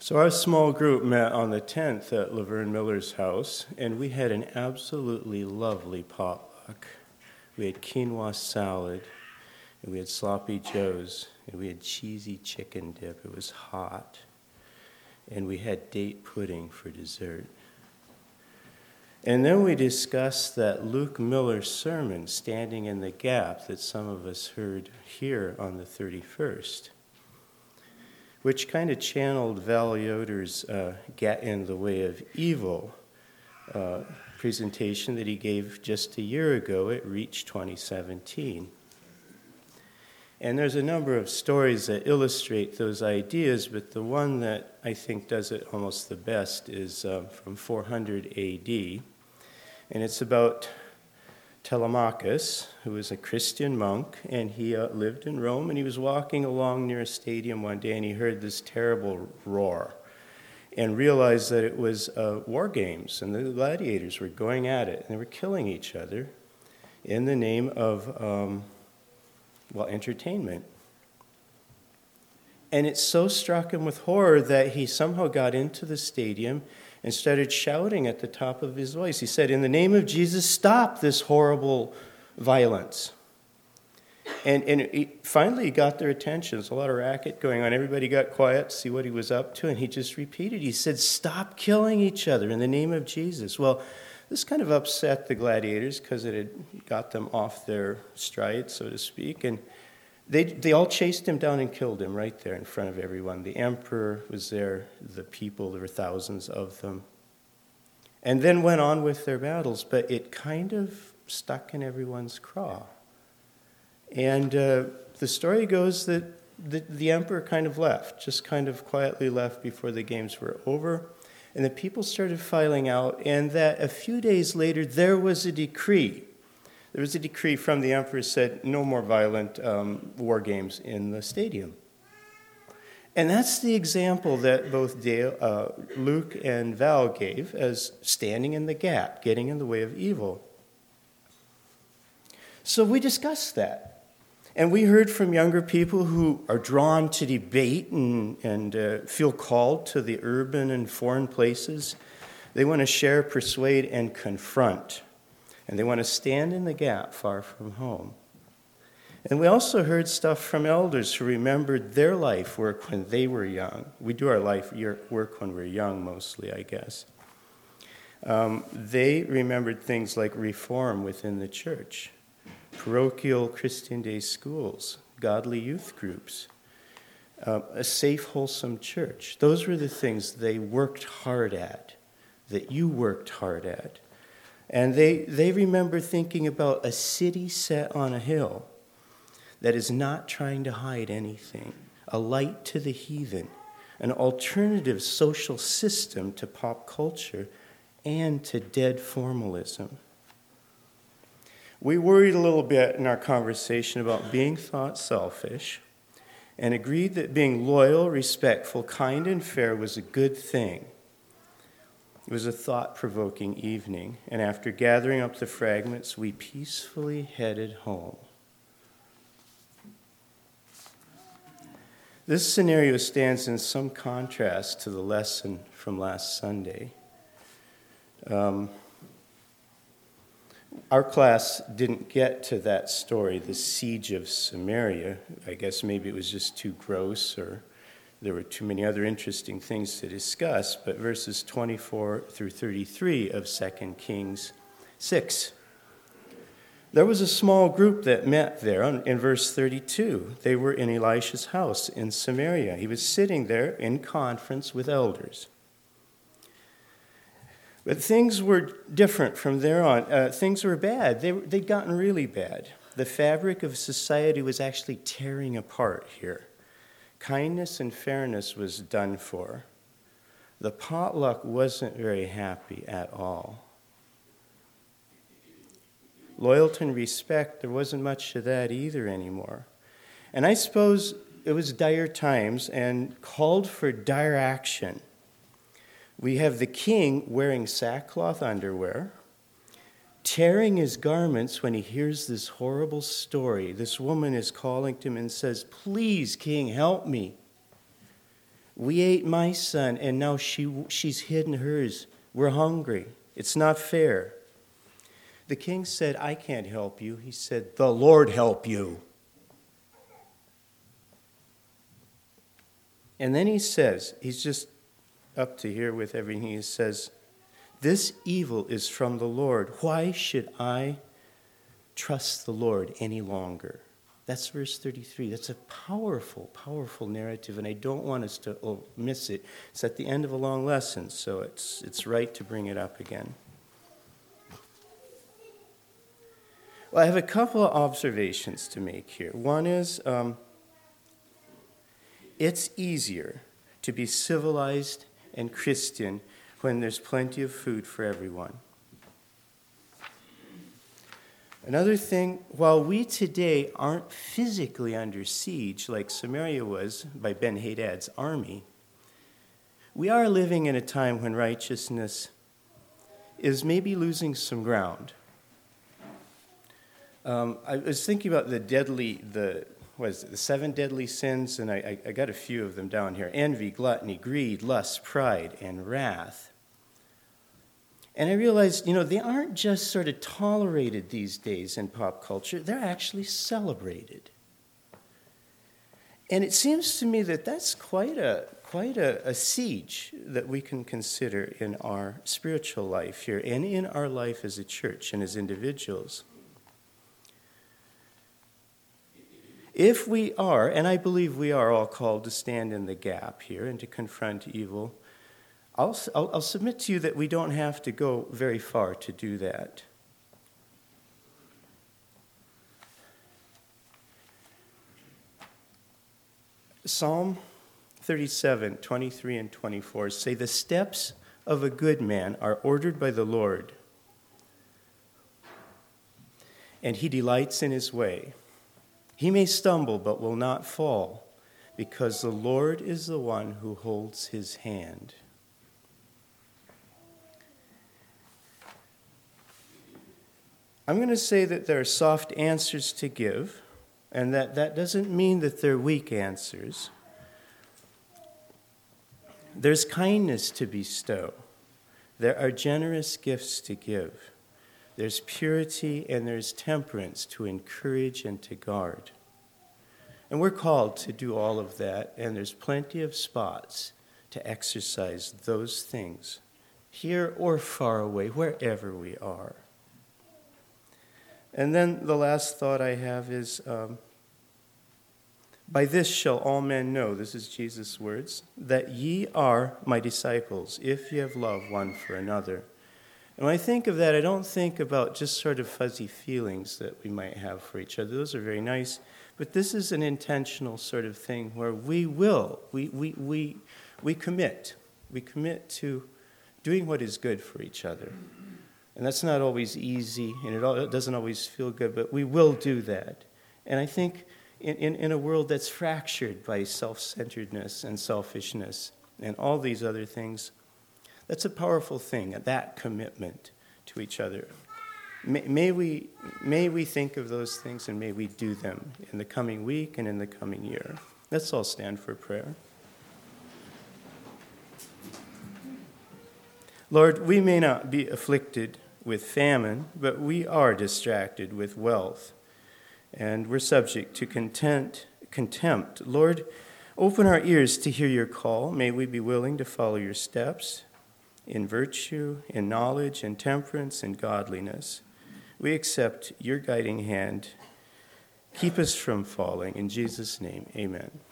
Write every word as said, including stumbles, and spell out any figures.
So our small group met on the tenth at Laverne Miller's house, and we had an absolutely lovely potluck. We had quinoa salad, and we had sloppy joes, and we had cheesy chicken dip. It was hot. And we had date pudding for dessert. And then we discussed that Luke Miller sermon, Standing in the Gap, that some of us heard here on the thirty-first. Which kind of channeled Val Yoder's uh, Get in the Way of Evil uh, presentation that he gave just a year ago at Reach twenty seventeen. And there's a number of stories that illustrate those ideas, but the one that I think does it almost the best is uh, from four hundred A D, and it's about Telemachus, who was a Christian monk, and he uh, lived in Rome, and he was walking along near a stadium one day, and he heard this terrible roar, and realized that it was uh, war games, and the gladiators were going at it, and they were killing each other in the name of, um, well, entertainment. And it so struck him with horror that he somehow got into the stadium and started shouting at the top of his voice. He said, "In the name of Jesus, stop this horrible violence." And, and it finally he got their attention. There's a lot of racket going on. Everybody got quiet to see what he was up to, and he just repeated. He said, "Stop killing each other in the name of Jesus." Well, this kind of upset the gladiators because it had got them off their stride, so to speak, and They they all chased him down and killed him right there in front of everyone. The emperor was there, the people, there were thousands of them. And then went on with their battles, but it kind of stuck in everyone's craw. And uh, the story goes that the, the emperor kind of left, just kind of quietly left before the games were over. And the people started filing out, and that a few days later there was a decree. There was a decree from the emperor that said no more violent um, war games in the stadium. And that's the example that both Dale, uh, Luke and Val gave as standing in the gap, getting in the way of evil. So we discussed that. And we heard from younger people who are drawn to debate and, and uh, feel called to the urban and foreign places. They want to share, persuade, and confront. And they want to stand in the gap far from home. And we also heard stuff from elders who remembered their life work when they were young. We do our life work when we're young mostly, I guess. Um, they remembered things like reform within the church, parochial Christian day schools, godly youth groups, uh, a safe, wholesome church. Those were the things they worked hard at, that you worked hard at. And they, they remember thinking about a city set on a hill that is not trying to hide anything, a light to the heathen, an alternative social system to pop culture and to dead formalism. We worried a little bit in our conversation about being thought selfish and agreed that being loyal, respectful, kind, and fair was a good thing. It was a thought-provoking evening, and after gathering up the fragments, we peacefully headed home. This scenario stands in some contrast to the lesson from last Sunday. Um, our class didn't get to that story, the siege of Samaria. I guess maybe it was just too gross, or there were too many other interesting things to discuss, but verses twenty-four through thirty-three of Second Kings six. There was a small group that met there in verse thirty-two. They were in Elisha's house in Samaria. He was sitting there in conference with elders. But things were different from there on. Uh, things were bad. They, they'd gotten really bad. The fabric of society was actually tearing apart here. Kindness and fairness was done for. The potluck wasn't very happy at all. Loyalty and respect, there wasn't much of that either anymore. And I suppose it was dire times and called for dire action. We have the king wearing sackcloth underwear, tearing his garments when he hears this horrible story. This woman is calling to him and says, "Please, king, help me." We ate my son, and now she, she's hidden hers. We're hungry. It's not fair. The king said, I can't help you. He said, the Lord help you. And then he says, he's just up to here with everything. He says, this evil is from the Lord. Why should I trust the Lord any longer? That's verse thirty-three. That's a powerful, powerful narrative, and I don't want us to oh, miss it. It's at the end of a long lesson, so it's it's right to bring it up again. Well, I have a couple of observations to make here. One is, um, it's easier to be civilized and Christian when there's plenty of food for everyone. Another thing, while we today aren't physically under siege like Samaria was by Ben-Hadad's army, we are living in a time when righteousness is maybe losing some ground. Um, I was thinking about the deadly, the what is it, the seven deadly sins, and I, I got a few of them down here. Envy, gluttony, greed, lust, pride, and wrath. And I realized, you know, they aren't just sort of tolerated these days in pop culture. They're actually celebrated. And it seems to me that that's quite a quite a, a siege that we can consider in our spiritual life here and in our life as a church and as individuals. If we are, and I believe we are all called to stand in the gap here and to confront evil, I'll, I'll, I'll submit to you that we don't have to go very far to do that. Psalm thirty-seven, twenty-three and twenty-four say, the steps of a good man are ordered by the Lord, and he delights in his way. He may stumble, but will not fall, because the Lord is the one who holds his hand. I'm going to say that there are soft answers to give, and that, that doesn't mean that they're weak answers. There's kindness to bestow. There are generous gifts to give. There's purity and there's temperance to encourage and to guard. And we're called to do all of that, and there's plenty of spots to exercise those things, here or far away, wherever we are. And then the last thought I have is, um, by this shall all men know, this is Jesus' words, that ye are my disciples, if ye have love one for another. And when I think of that, I don't think about just sort of fuzzy feelings that we might have for each other. Those are very nice. But this is an intentional sort of thing where we will, we we we we commit. We commit to doing what is good for each other. And that's not always easy, and it, all, it doesn't always feel good, but we will do that. And I think in, in, in a world that's fractured by self-centeredness and selfishness and all these other things, that's a powerful thing, that commitment to each other. May, may we may we think of those things, and may we do them in the coming week and in the coming year. Let's all stand for prayer. Lord, we may not be afflicted with famine, but we are distracted with wealth, and we're subject to content, contempt. Lord, open our ears to hear your call. May we be willing to follow your steps in virtue, in knowledge, in temperance, in godliness. We accept your guiding hand. Keep us from falling. In Jesus' name, amen.